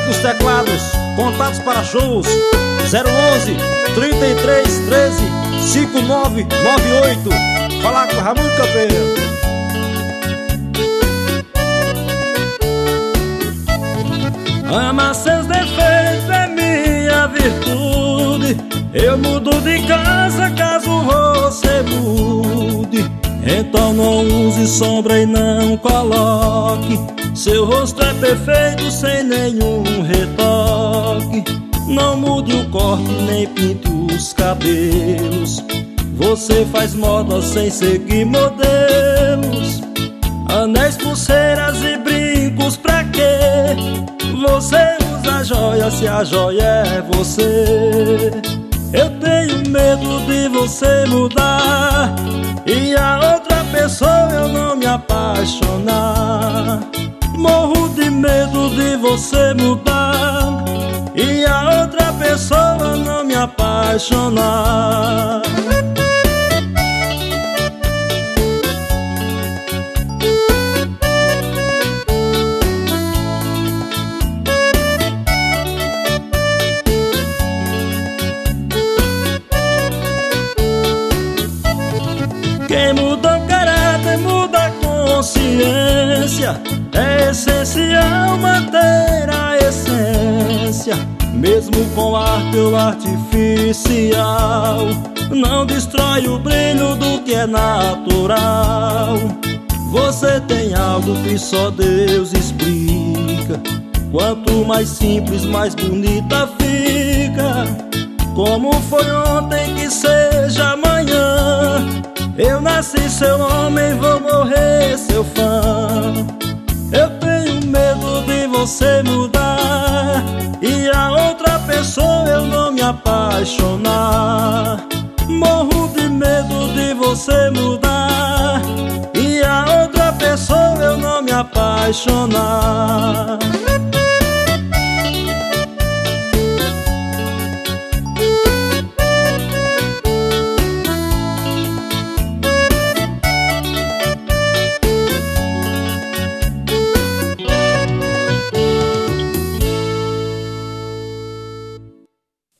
Perfeito dos Teclados. Contatos para shows 011 33 13 5998. Falar com Raimundo Campeiro. Amar seus defeitos é minha virtude. Eu mudo de casa caso você mude. Então não use sombra e não coloque. Seu rosto é perfeito sem nenhum retoque. Não mude o corte nem pinte os cabelos. Você faz moda sem seguir modelos. Anéis, pulseiras e brincos pra quê? Você usa joia se a joia é você. Eu tenho medo de você mudar e a outra pessoa eu não me apaixonar. Morro de medo de você mudar e a outra pessoa não me apaixonar. Quem muda o caráter muda a consciência. É essencial manter a essência, mesmo com arte ou artificial. Não destrói o brilho do que é natural. Você tem algo que só Deus explica. Quanto mais simples, mais bonita fica. Como foi ontem, que seja amanhã. Eu nasci seu homem, vou morrer seu fã. Eu tenho medo de você mudar e a outra pessoa eu não me apaixonar. Morro de medo de você mudar e a outra pessoa eu não me apaixonar.